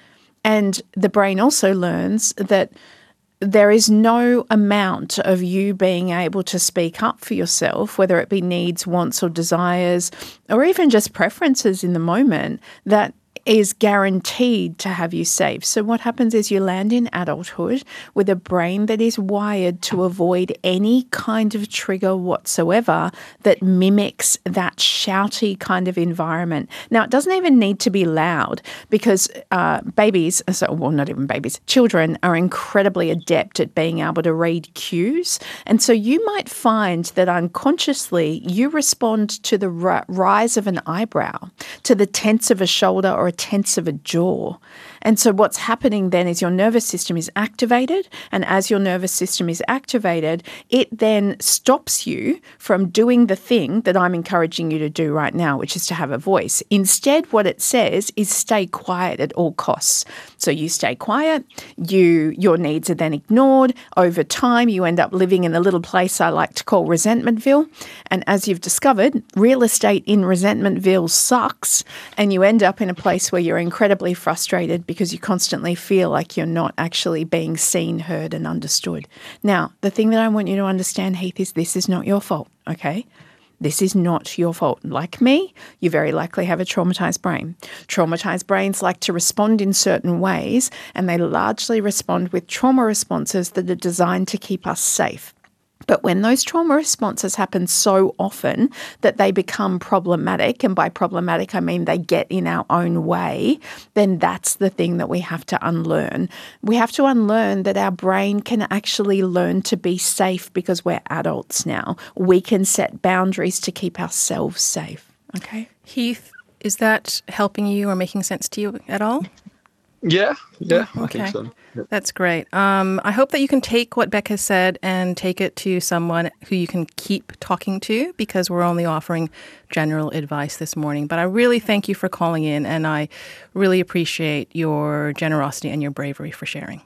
Speaker 5: And the brain also learns that there is no amount of you being able to speak up for yourself, whether it be needs, wants, or desires, or even just preferences in the moment, that is guaranteed to have you safe. So what happens is you land in adulthood with a brain that is wired to avoid any kind of trigger whatsoever that mimics that shouty kind of environment. Now, it doesn't even need to be loud, because uh, babies, so, well, not even babies, children are incredibly adept at being able to read cues. And so you might find that unconsciously you respond to the r- rise of an eyebrow, to the tense of a shoulder or a tense of a jaw. And so what's happening then is your nervous system is activated, and as your nervous system is activated, it then stops you from doing the thing that I'm encouraging you to do right now, which is to have a voice. Instead, what it says is stay quiet at all costs. So you stay quiet, you your needs are then ignored. Over time, you end up living in a little place I like to call Resentmentville. And as you've discovered, real estate in Resentmentville sucks, and you end up in a place where you're incredibly frustrated because you constantly feel like you're not actually being seen, heard, and understood. Now, the thing that I want you to understand, Heath, is this is not your fault, okay? This is not your fault. Like me, you very likely have a traumatized brain. Traumatized brains like to respond in certain ways, and they largely respond with trauma responses that are designed to keep us safe. But when those trauma responses happen so often that they become problematic, and by problematic I mean they get in our own way, then that's the thing that we have to unlearn. We have to unlearn that our brain can actually learn to be safe because we're adults now. We can set boundaries to keep ourselves safe. Okay?
Speaker 4: Heath, is that helping you or making sense to you at all?
Speaker 9: Yeah, yeah,
Speaker 4: Okay.
Speaker 9: I think so. Yeah.
Speaker 4: That's great. Um, I hope that you can take what Beck has said and take it to someone who you can keep talking to, because we're only offering general advice this morning. But I really thank you for calling in, and I really appreciate your generosity and your bravery for sharing.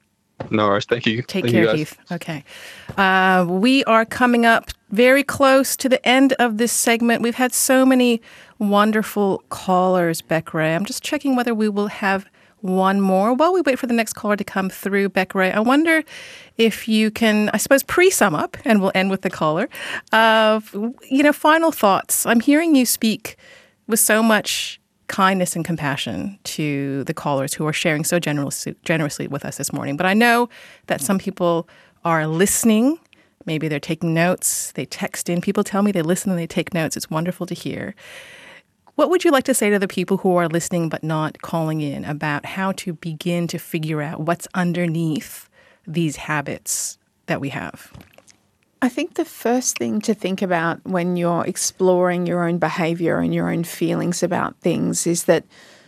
Speaker 9: No worries. Thank you.
Speaker 4: Take
Speaker 9: Thank
Speaker 4: care,
Speaker 9: you guys.
Speaker 4: Heath. Okay. Uh, we are coming up very close to the end of this segment. We've had so many wonderful callers, Beck Ray. I'm just checking whether we will have one more. While we wait for the next caller to come through, Beck Ray, I wonder if you can, I suppose, pre-sum up, and we'll end with the caller, of, you know, final thoughts. I'm hearing you speak with so much kindness and compassion to the callers who are sharing so generously, generously with us this morning. But I know that some people are listening. Maybe they're taking notes. They text in. People tell me they listen and they take notes. It's wonderful to hear. What would you like to say to the people who are listening but not calling in about how to begin to figure out what's underneath these habits that we have?
Speaker 5: I think the first thing to think about when you're exploring your own behaviour and your own feelings about things is that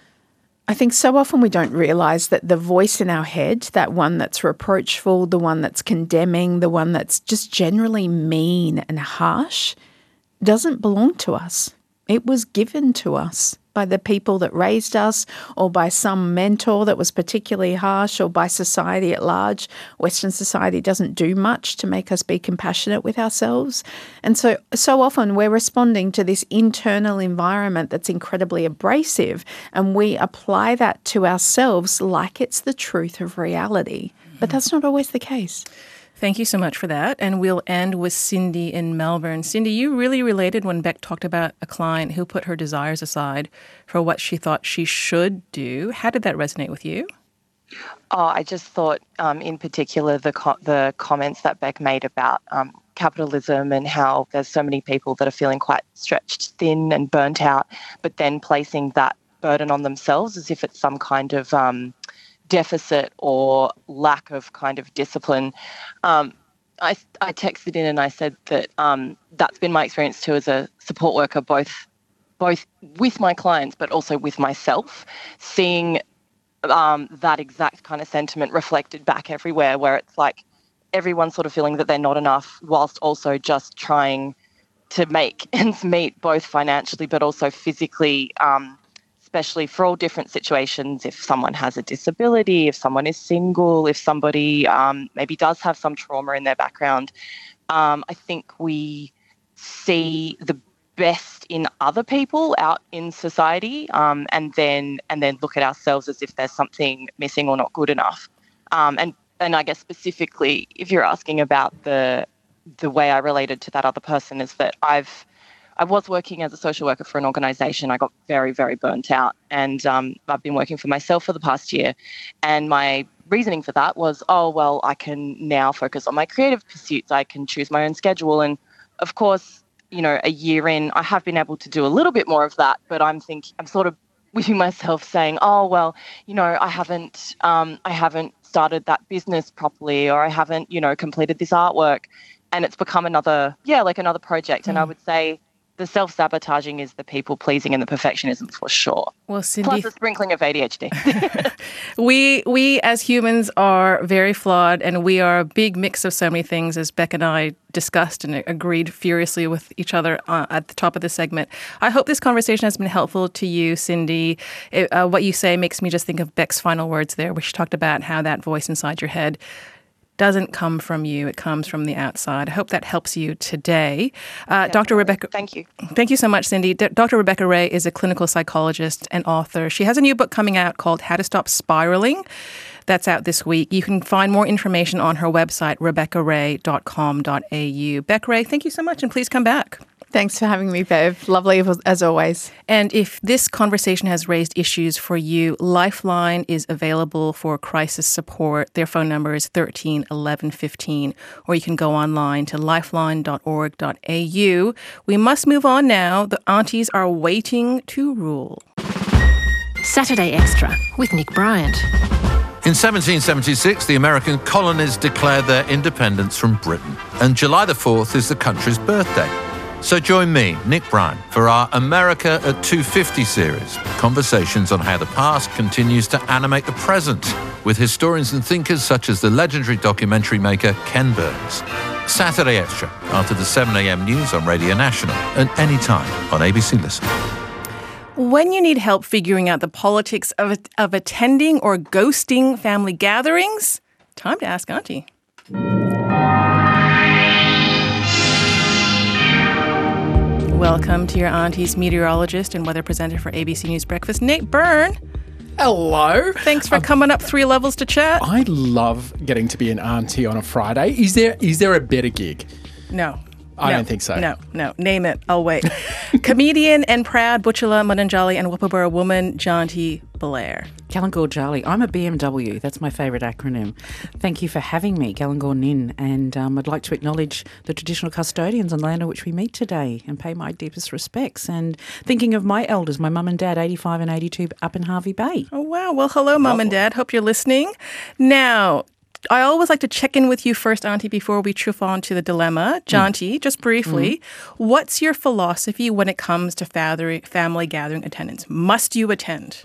Speaker 5: I think so often we don't realise that the voice in our head, that one that's reproachful, the one that's condemning, the one that's just generally mean and harsh, doesn't belong to us. It was given to us by the people that raised us, or by some mentor that was particularly harsh, or by society at large. Western society doesn't do much to make us be compassionate with ourselves. And so, so often we're responding to this internal environment that's incredibly abrasive, and we apply that to ourselves like it's the truth of reality. But that's not always the case.
Speaker 4: Thank you so much for that. And we'll end with Cindy in Melbourne. Cindy, you really related when Beck talked about a client who put her desires aside for what she thought she should do. How did that resonate with you?
Speaker 10: Oh, I just thought, um, in particular, the co- the comments that Beck made about um, capitalism and how there's so many people that are feeling quite stretched thin and burnt out, but then placing that burden on themselves as if it's some kind of um, deficit or lack of kind of discipline. Um, I, I texted in and I said that um, that's been my experience too as a support worker, both both with my clients but also with myself, seeing um, that exact kind of sentiment reflected back everywhere, where it's like everyone's sort of feeling that they're not enough whilst also just trying to make ends meet, both financially but also physically, um, especially for all different situations. If someone has a disability, if someone is single, if somebody um, maybe does have some trauma in their background, um, I think we see the best in other people out in society, um, and then and then look at ourselves as if there's something missing or not good enough. Um, and and I guess specifically, if you're asking about the the way I related to that other person, is that I've I was working as a social worker for an organisation. I got very, very burnt out, and um, I've been working for myself for the past year. And my reasoning for that was, oh, well, I can now focus on my creative pursuits. I can choose my own schedule. And of course, you know, a year in, I have been able to do a little bit more of that, but I'm thinking, I'm sort of with myself saying, oh, well, you know, I haven't, um, I haven't started that business properly, or I haven't, you know, completed this artwork. And it's become another, yeah, like another project. Mm. And I would say the self-sabotaging is the people-pleasing and the perfectionism for sure.
Speaker 4: Well, Cindy,
Speaker 10: plus a sprinkling of A D H D.
Speaker 4: we we as humans are very flawed, and we are a big mix of so many things, as Beck and I discussed and agreed furiously with each other uh, at the top of this segment. I hope this conversation has been helpful to you, Cindy. It, uh, what you say makes me just think of Beck's final words there, where she talked about how that voice inside your head doesn't come from you. It comes from the outside. I hope that helps you today. Uh, Doctor Rebecca.
Speaker 10: Thank you.
Speaker 4: Thank you so much, Cindy. D- Doctor Rebecca Ray is a clinical psychologist and author. She has a new book coming out called How to Stop Spiraling. That's out this week. You can find more information on her website, rebecca ray dot com dot a u. Beck Ray, thank you so much, and please come back.
Speaker 5: Thanks for having me, Bev. Lovely as always.
Speaker 4: And if this conversation has raised issues for you, Lifeline is available for crisis support. Their phone number is thirteen eleven fifteen, or you can go online to lifeline dot org dot a u. We must move on now. The aunties are waiting to rule.
Speaker 2: Saturday Extra with Nick Bryant.
Speaker 3: In seventeen seventy-six, the American colonies declared their independence from Britain, and July the fourth is the country's birthday. So join me, Nick Bryant, for our America at two fifty series, conversations on how the past continues to animate the present, with historians and thinkers such as the legendary documentary maker Ken Burns. Saturday Extra, after the seven a.m. news on Radio National, and anytime on A B C Listen.
Speaker 4: When you need help figuring out the politics of, of attending or ghosting family gatherings, time to ask Auntie. Welcome to your auntie's meteorologist and weather presenter for A B C News Breakfast, Nate Byrne.
Speaker 1: Hello.
Speaker 4: Thanks for
Speaker 1: um,
Speaker 4: coming up three levels to chat.
Speaker 1: I love getting to be an auntie on a Friday. Is there is there a better gig?
Speaker 4: No.
Speaker 1: I
Speaker 4: no,
Speaker 1: don't think so.
Speaker 4: No, no. Name it. I'll wait. Comedian and proud Butchulla, Mununjali and Wupperborough woman, Jonty Blair.
Speaker 11: Galangor Jali. I'm a B M W. That's my favourite acronym. Thank you for having me, Galangor Nin. And um, I'd like to acknowledge the traditional custodians on the land on which we meet today and pay my deepest respects. And thinking of my elders, my mum and dad, eighty-five and eighty-two, up in Harvey Bay.
Speaker 4: Oh, wow. Well, hello, Mum and Dad. Hope you're listening. Now, I always like to check in with you first, Auntie, before we chuff on to the dilemma. Jonty, mm. just briefly, mm-hmm. what's your philosophy when it comes to family gathering attendance? Must you attend?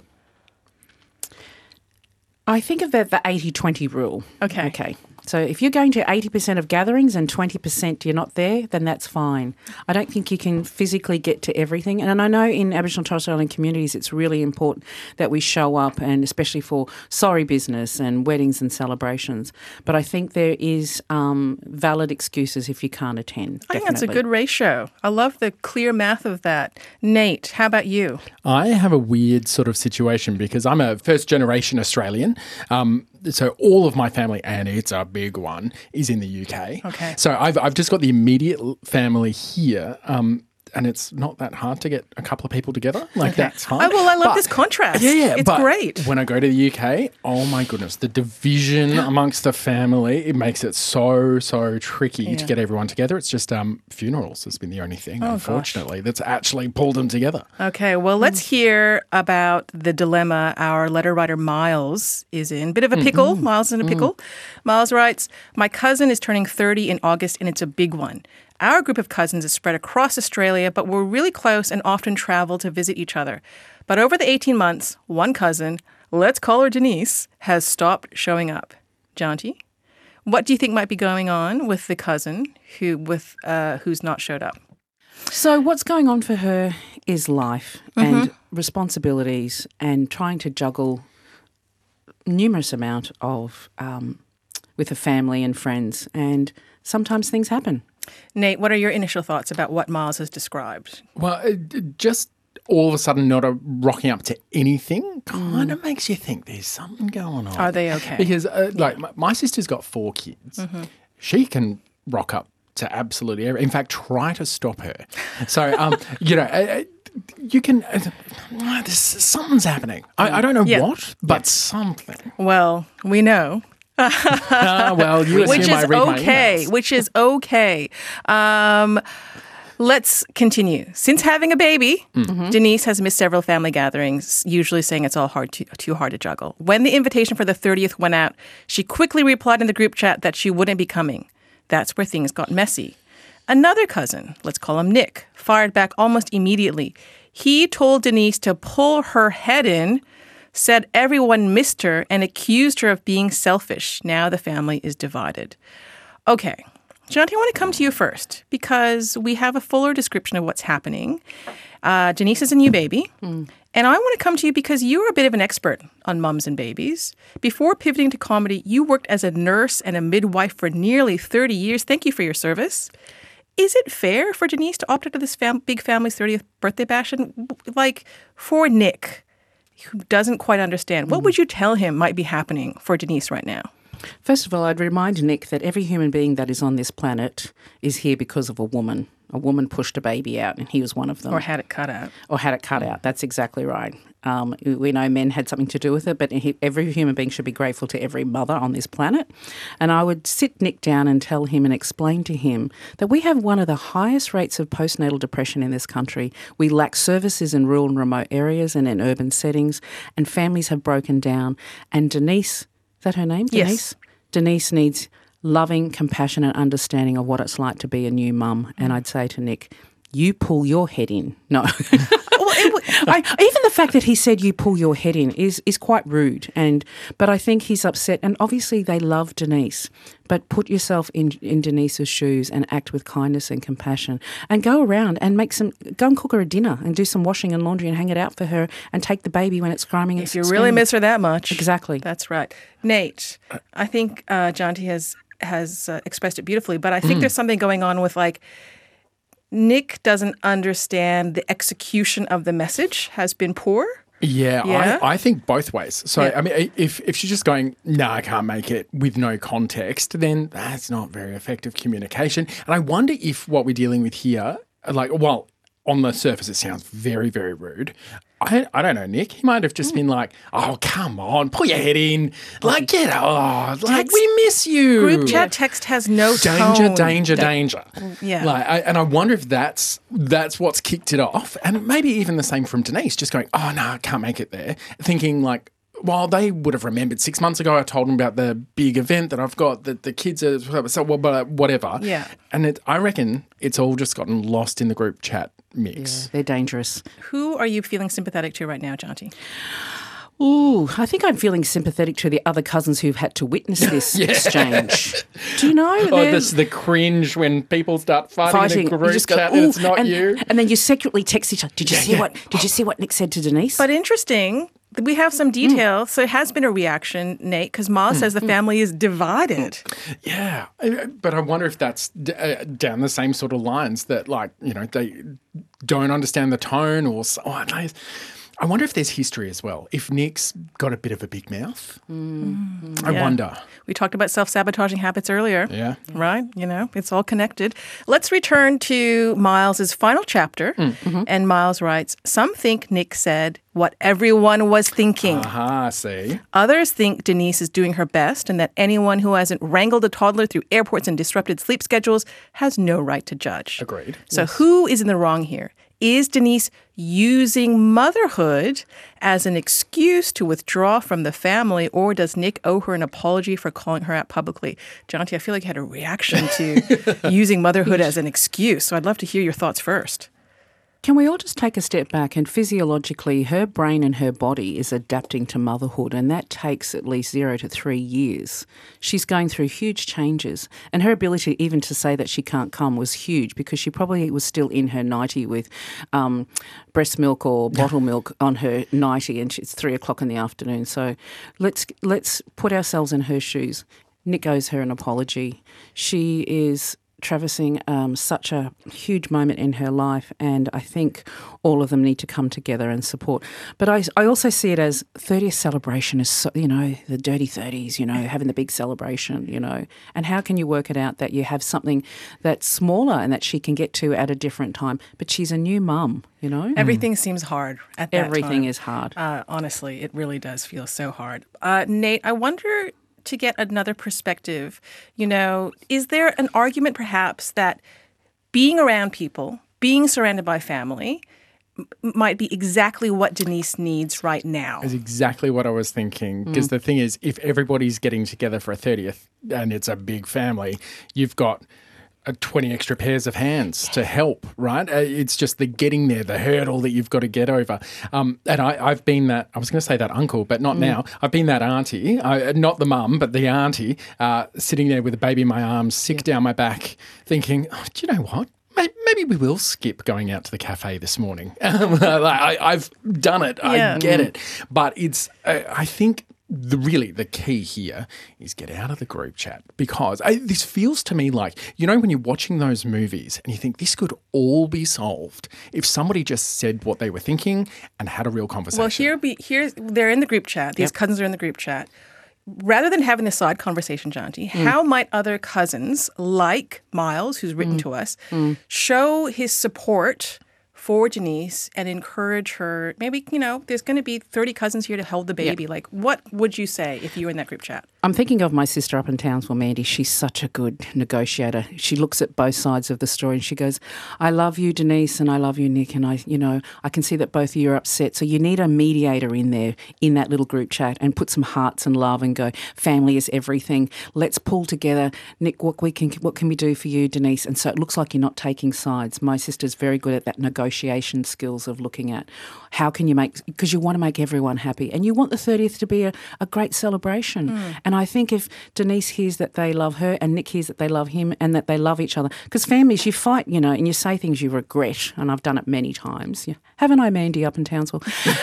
Speaker 11: I think of the, the eighty twenty rule.
Speaker 4: Okay.
Speaker 11: Okay. So if you're going to eighty percent of gatherings and twenty percent you're not there, then that's fine. I don't think you can physically get to everything. And I know in Aboriginal and Torres Strait Islander communities it's really important that we show up, and especially for sorry business and weddings and celebrations. But I think there is um, valid excuses if you can't attend.
Speaker 4: I think that's a good ratio. I love the clear math of that. Nate, how about you?
Speaker 1: I have a weird sort of situation because I'm a first-generation Australian. Um, so all of my family, and it's a big one, is in the U K.
Speaker 4: Okay.
Speaker 1: So I've I've just got the immediate family here. Um, and it's not that hard to get a couple of people together. Like,
Speaker 4: okay.
Speaker 1: that's fine.
Speaker 4: Oh, well, I love
Speaker 1: but,
Speaker 4: this contrast.
Speaker 1: Yeah, yeah.
Speaker 4: It's
Speaker 1: but
Speaker 4: great.
Speaker 1: When I go to the U K, oh my goodness, the division amongst the family, it makes it so, so tricky yeah. to get everyone together. It's just um, funerals has been the only thing, oh, unfortunately, gosh. that's actually pulled them together.
Speaker 4: Okay, well, let's hear about the dilemma our letter writer Miles is in. Bit of a pickle. Mm-hmm. Miles is in a pickle. Mm. Miles writes, my cousin is turning thirty in August, and it's a big one. Our group of cousins is spread across Australia, but we're really close and often travel to visit each other. But over the eighteen months, one cousin, let's call her Denise, has stopped showing up. Jonty, what do you think might be going on with the cousin who with uh, who's not showed up?
Speaker 11: So what's going on for her is life
Speaker 4: Mm-hmm.
Speaker 11: and responsibilities and trying to juggle numerous amount of um, with a family and friends, and sometimes things happen.
Speaker 4: Nate, what are your initial thoughts about what Miles has described?
Speaker 1: Well, it just all of a sudden not a rocking up to anything kind of makes you think there's something going on.
Speaker 4: Are they okay?
Speaker 1: Because, uh, like, my, my sister's got four kids.
Speaker 4: Mm-hmm.
Speaker 1: She can rock up to absolutely every. In fact, try to stop her. So, um, you know, uh, you can. Uh, there's, something's happening. I, I don't know
Speaker 4: Yeah.
Speaker 1: what, but something.
Speaker 4: Well, we know.
Speaker 1: Ah, well, you assume
Speaker 4: Which
Speaker 1: I
Speaker 4: is
Speaker 1: read my
Speaker 4: okay.
Speaker 1: emails.
Speaker 4: Which is okay. Um, let's continue. Since having a baby,
Speaker 1: Mm-hmm.
Speaker 4: Denise has missed several family gatherings, usually saying it's all hard to, too hard to juggle. When the invitation for the thirtieth went out, she quickly replied in the group chat that she wouldn't be coming. That's where things got messy. Another cousin, let's call him Nick, fired back almost immediately. He told Denise to pull her head in, said everyone missed her, and accused her of being selfish. Now the family is divided. Okay, Jonty, I want to come to you first because we have a fuller description of what's happening. Uh, Denise is a new baby.
Speaker 11: Mm.
Speaker 4: And I want to come to you because you're a bit of an expert on mums and babies. Before pivoting to comedy, you worked as a nurse and a midwife for nearly thirty years. Thank you for your service. Is it fair for Denise to opt out of this fam- big family's thirtieth birthday bash? And, like, for Nick, who doesn't quite understand, what would you tell him might be happening for Denise right now?
Speaker 11: First of all, I'd remind Nick that every human being that is on this planet is here because of a woman. A woman pushed a baby out, and he was one of them.
Speaker 4: Or had it cut out.
Speaker 11: Or had it cut out. That's exactly right. Um, we know men had something to do with it, but he, every human being should be grateful to every mother on this planet. And I would sit Nick down and tell him and explain to him that we have one of the highest rates of postnatal depression in this country. We lack services in rural and remote areas and in urban settings, and families have broken down. And Denise, is that her name?
Speaker 4: Yes.
Speaker 11: Denise? Denise needs loving compassion and understanding of what it's like to be a new mum. And I'd say to Nick, you pull your head in. No. I, even the fact that he said you pull your head in is, is quite rude. And but I think he's upset. And obviously they love Denise. But put yourself in, in Denise's shoes and act with kindness and compassion. And go around and make some, go and cook her a dinner and do some washing and laundry and hang it out for her and take the baby when it's crying.
Speaker 4: If you really miss her that much.
Speaker 11: Exactly.
Speaker 4: That's right. Nate, I think uh, Jonty has, has uh, expressed it beautifully, but I think mm. there's something going on with, like, Nick doesn't understand the execution of the message has been poor.
Speaker 1: Yeah,
Speaker 4: Yeah?
Speaker 1: I, I think both ways. So,
Speaker 4: Yeah.
Speaker 1: I mean, if, if she's just going, no, I can't make it with no context, then that's not very effective communication. And I wonder if what we're dealing with here, like, well, on the surface, it sounds very, very rude. I, I don't know, Nick. He might have just been like, oh, come on, pull your head in. Like, get out. Like,
Speaker 4: Text-
Speaker 1: we miss you.
Speaker 4: Group chat text has no
Speaker 1: Danger,
Speaker 4: tone.
Speaker 1: danger, danger.
Speaker 4: Yeah.
Speaker 1: Like, I, and I wonder if that's that's what's kicked it off. And maybe even the same from Denise, just going, oh, no, I can't make it there. Thinking like, well, they would have remembered six months ago I told them about the big event that I've got, that the kids are, so whatever.
Speaker 4: Yeah.
Speaker 1: And it, I reckon it's all just gotten lost in the group chat mix.
Speaker 11: Yeah, they're dangerous.
Speaker 4: Who are you feeling sympathetic to right now, Jonty?
Speaker 11: Ooh, I think I'm feeling sympathetic to the other cousins who've had to witness this exchange. Do you know?
Speaker 1: Oh,
Speaker 11: They're-
Speaker 1: this the cringe when people start fighting,
Speaker 11: fighting.
Speaker 1: in a
Speaker 11: You
Speaker 1: group
Speaker 11: just go,
Speaker 1: chat and
Speaker 11: "Ooh,"
Speaker 1: it's not
Speaker 11: and,
Speaker 1: you.
Speaker 11: and then you secretly text each other. Did you
Speaker 1: Yeah,
Speaker 11: see
Speaker 1: yeah.
Speaker 11: what? Did you see what Nick said to Denise?
Speaker 4: But interesting, we have some detail. So it has been a reaction, Nate, because Ma says the family is divided.
Speaker 1: Yeah, Uh, but I wonder if that's d- uh, down the same sort of lines that, like, you know, they don't understand the tone or so. Oh, I I wonder if there's history as well. If Nick's got a bit of a big mouth,
Speaker 11: Mm.
Speaker 1: I
Speaker 4: Yeah.
Speaker 1: wonder.
Speaker 4: We talked about self-sabotaging habits earlier.
Speaker 1: Yeah.
Speaker 4: Right? You know, it's all connected. Let's return to Miles's final chapter.
Speaker 1: Mm-hmm.
Speaker 4: And Miles writes, some think Nick said what everyone was thinking.
Speaker 1: Aha, see.
Speaker 4: Others think Denise is doing her best and that anyone who hasn't wrangled a toddler through airports and disrupted sleep schedules has no right to judge.
Speaker 1: Agreed.
Speaker 4: So who is in the wrong here? Is Denise using motherhood as an excuse to withdraw from the family, or does Nick owe her an apology for calling her out publicly? Jonty, I feel like you had a reaction to using motherhood as an excuse, so I'd love to hear your thoughts first.
Speaker 11: Can we all just take a step back? And physiologically, her brain and her body is adapting to motherhood, and that takes at least zero to three years. She's going through huge changes, and her ability even to say that she can't come was huge because she probably was still in her nightie with um, breast milk or bottle milk on her nightie, and it's three o'clock in the afternoon. So let's let's put ourselves in her shoes. Nick owes her an apology. She is traversing um, such a huge moment in her life, and I think all of them need to come together and support. But I, I also see it as thirtieth celebration is, so, you know, the dirty thirties, you know, having the big celebration, you know. And how can you work it out that you have something that's smaller and that she can get to at a different time? But she's a new mum, you know.
Speaker 4: Everything mm. seems hard at that
Speaker 11: Everything
Speaker 4: time.
Speaker 11: is hard.
Speaker 4: Uh, honestly, it really does feel so hard. Uh, Nate, I wonder, to get another perspective, you know, is there an argument perhaps that being around people, being surrounded by family, m- might be exactly what Denise needs right now?
Speaker 1: That's exactly what I was thinking. Because mm. the thing is, if everybody's getting together for a thirtieth and it's a big family, you've got twenty extra pairs of hands to help, right? It's just the getting there, the hurdle that you've got to get over. Um, and I, I've been that, I was going to say that uncle, but not mm. now. I've been that auntie, uh, not the mum, but the auntie, uh, sitting there with a baby in my arms, sick yeah. down my back, thinking, oh, do you know what? Maybe we will skip going out to the cafe this morning. I, I've done it. Yeah. I get it. But it's, uh, I think, The really the key here is get out of the group chat, because I, this feels to me like, you know, when you're watching those movies and you think this could all be solved if somebody just said what they were thinking and had a real conversation.
Speaker 4: Well, here be here they're in the group chat. These yep. cousins are in the group chat. Rather than having the side conversation, Jonty, mm. how might other cousins like Miles, who's written mm. to us, mm. show his support for Denise and encourage her? Maybe, you know, there's going to be thirty cousins here to hold the baby. Yep. Like, what would you say if you were in that group chat?
Speaker 11: I'm thinking of my sister up in Townsville, Mandy. She's such a good negotiator. She looks at both sides of the story and she goes, I love you, Denise, and I love you, Nick, and I, you know, I can see that both of you are upset. So you need a mediator in there in that little group chat and put some hearts and love and go, family is everything. Let's pull together. Nick, what we can, what can we do for you, Denise? And so it looks like you're not taking sides. My sister's very good at that negotiation skills of looking at how can you make, because you want to make everyone happy and you want the thirtieth to be a, a great celebration. Mm. And I think if Denise hears that they love her and Nick hears that they love him and that they love each other, because families, you fight, you know, and you say things you regret, and I've done it many times. Yeah. Haven't I, Mandy, up in Townsville?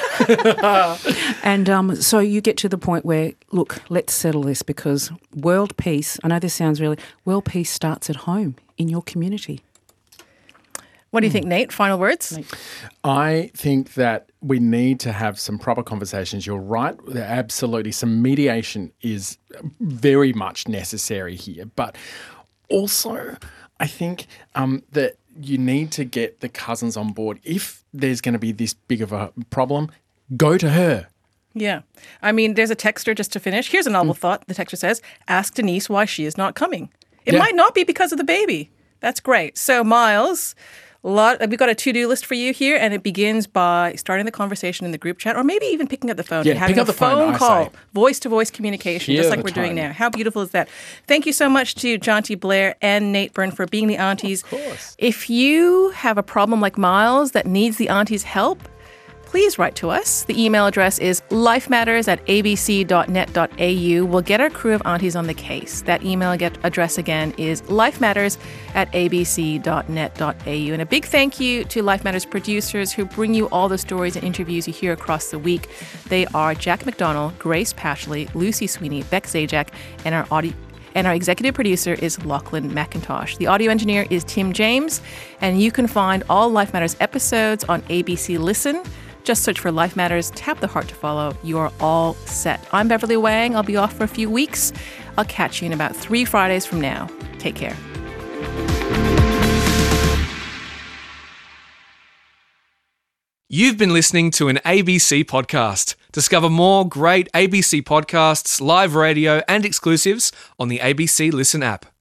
Speaker 11: And um, so you get to the point where, look, let's settle this, because world peace, I know this sounds really, world peace starts at home, in your community.
Speaker 4: What do you think, Nate? Final words?
Speaker 1: I think that we need to have some proper conversations. You're right. Absolutely. Some mediation is very much necessary here. But also, I think um, that you need to get the cousins on board. If there's going to be this big of a problem, go to her.
Speaker 4: Yeah. I mean, there's a texter, just to finish. Here's a novel mm. thought. The texter says, ask Denise why she is not coming. It yeah. might not be because of the baby. That's great. So, Miles, a lot, we've got a to-do list for you here, and it begins by starting the conversation in the group chat, or maybe even picking up the phone
Speaker 1: yeah,
Speaker 4: and having
Speaker 1: pick up
Speaker 4: a
Speaker 1: the phone,
Speaker 4: phone call, voice-to-voice communication,
Speaker 1: Hear
Speaker 4: just like
Speaker 1: the
Speaker 4: we're
Speaker 1: tone.
Speaker 4: doing now. How beautiful is that? Thank you so much to Jonty Blair and Nate Byrne for being the aunties.
Speaker 1: Of course.
Speaker 4: If you have a problem like Miles that needs the aunties' help, please write to us. The email address is lifematters at a b c dot net dot a u. We'll get our crew of aunties on the case. That email get address again is lifematters at a b c dot net dot a u. And a big thank you to Life Matters producers who bring you all the stories and interviews you hear across the week. They are Jack McDonald, Grace Pashley, Lucy Sweeney, Beck Zajac, and our audio And our executive producer is Lachlan McIntosh. The audio engineer is Tim James. And you can find all Life Matters episodes on A B C Listen. Just search for Life Matters, tap the heart to follow. You are all set. I'm Beverly Wang. I'll be off for a few weeks. I'll catch you in about three Fridays from now. Take care.
Speaker 12: You've been listening to an A B C podcast. Discover more great A B C podcasts, live radio, and exclusives on the A B C Listen app.